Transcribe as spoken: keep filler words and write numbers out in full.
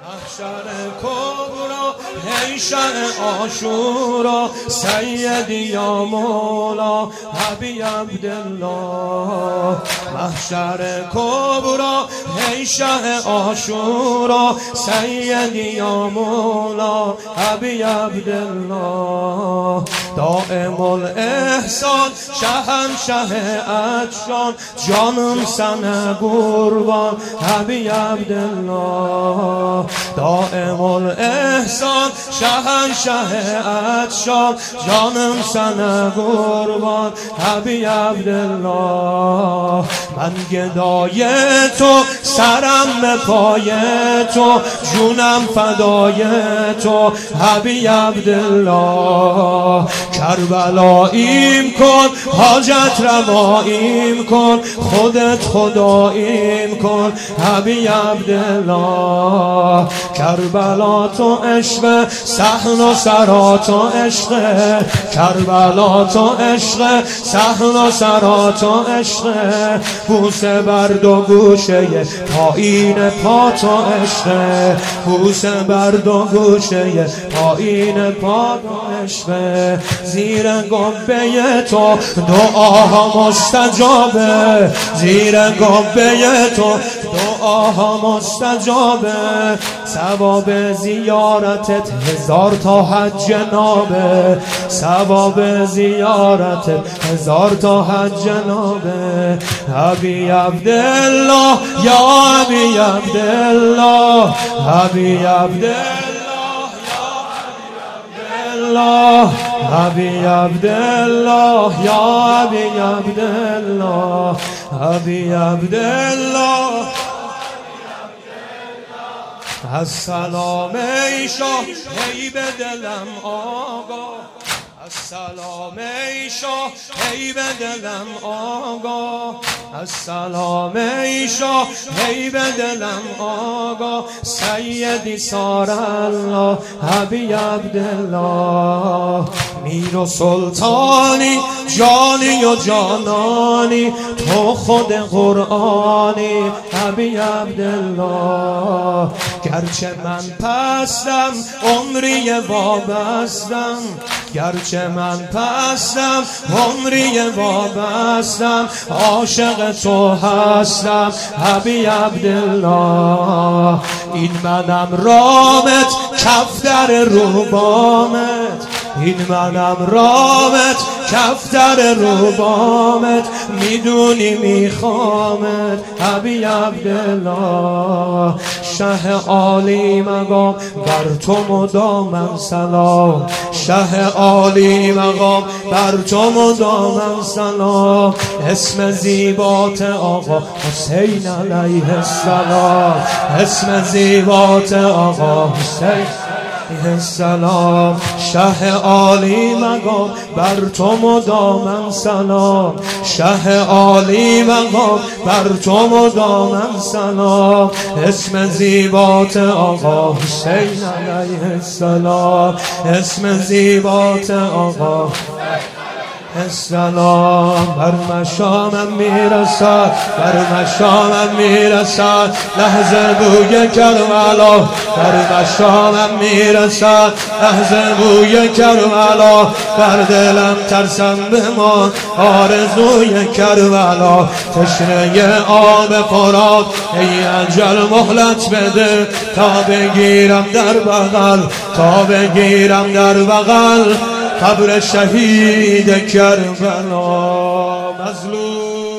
محشر کبرا ای شه عاشورا سیدی یا مولا ابی عبدالله. محشر کبرا ای شه عاشورا سیدی یا مولا ابی عبدالله. دائم الاحسان شهنشه عطشان جانم سن قربان ابی عبدالله. دائم الاحسان شهنشه عطشان جانم سن قربان ابی عبدالله. من گدای تو سرم به پای تو جونم فدای تو ابی عبدالله. کربلاییم کن حاجت رواییم کن خودت خداییم کن ابی عبدالله. کربلا تو عشق صحن و سرا تو عشق کربلا تو عشق صحن و سرا تو عشق بوسه بر دو گوشه پایین پا تو عشق بوسه بر دو گوشه پایین پا تو عشق. زیر گبه تو دعاها مستجابه زیر گبه تو دعاها مستجابه. ثواب زیارتت هزار تا حج جنابه ثواب زیارتت هزار تا حج جنابه. ابی عبدالله یا ابی عبدالله ابی عبدالله یا ابی عبدالله یا ابی عبدالله ابی عبدالله. السلام ای شاه ای به دلم آقا السلام ای شاه ای به دلم آقا السلام ای شاه ای به دلم آقا سیدی سار الله ابی عبدالله. میر و سلطانی جانی و جانانی تو خود قرآنی ابی عبدالله. گرچه من پستم عمری وابستم گرچه من پستم عمری وابستم عاشق تو هستم ابی عبدالله. این منم رامت کفتر روبامت این منم رامت کفتر روبامت میدونی میخوامت ابی عبدالله. شه عالی مقام بر تو مدامم سلام شه عالی مقام بر تو مدامم سلام. اسم زیبات آقا حسین علیه السلام اسم زیبات آقا حسین السلام. شه عالی مقام بر تو مدامم سلام شه عالی مقام بر تو مدامم سلام. اسم زیبات آقا حسین علیه السلام اسم زیبات آقا السلام. بر مشامم میرسد بر مشامم میرسد لحظه بوی کربلا بر مشامم میرسد لحظه بوی کربلا. بر دلم ترسم بمان آرزوی کربلا. تشنه آب فرات ای اجل مهلت بده تا بگیرم در بغل تا بگیرم در بغل قبر شهید کربلا. مظلوم